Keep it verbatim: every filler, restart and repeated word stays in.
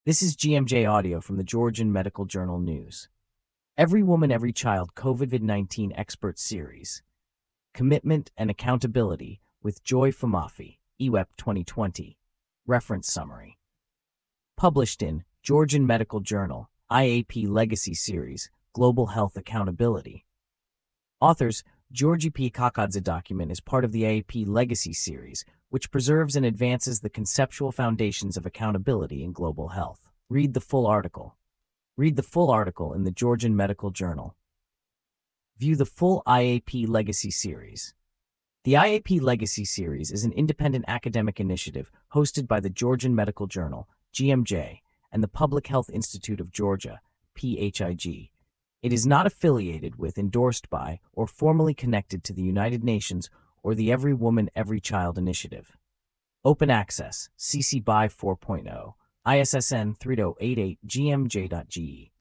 This is G M J audio from the Georgian Medical Journal News. Every Woman, Every Child COVID nineteen Expert Series. Commitment and Accountability with Joy Famafi, E W E P twenty twenty. Reference Summary. Published in Georgian Medical Journal, I A P Legacy Series, Global Health Accountability. Authors, Georgi P. Kakadze document is part of the I A P Legacy Series, which preserves and advances the conceptual foundations of accountability in global health. Read the full article. Read the full article in the Georgian Medical Journal. View the full I A P Legacy Series. The I A P Legacy Series is an independent academic initiative hosted by the Georgian Medical Journal, G M J, and the Public Health Institute of Georgia, P H I G. It is not affiliated with, endorsed by, or formally connected to the United Nations or the Every Woman, Every Child initiative. Open Access, C C B Y four point oh, I S S N three zero eight eight G M J dot G E.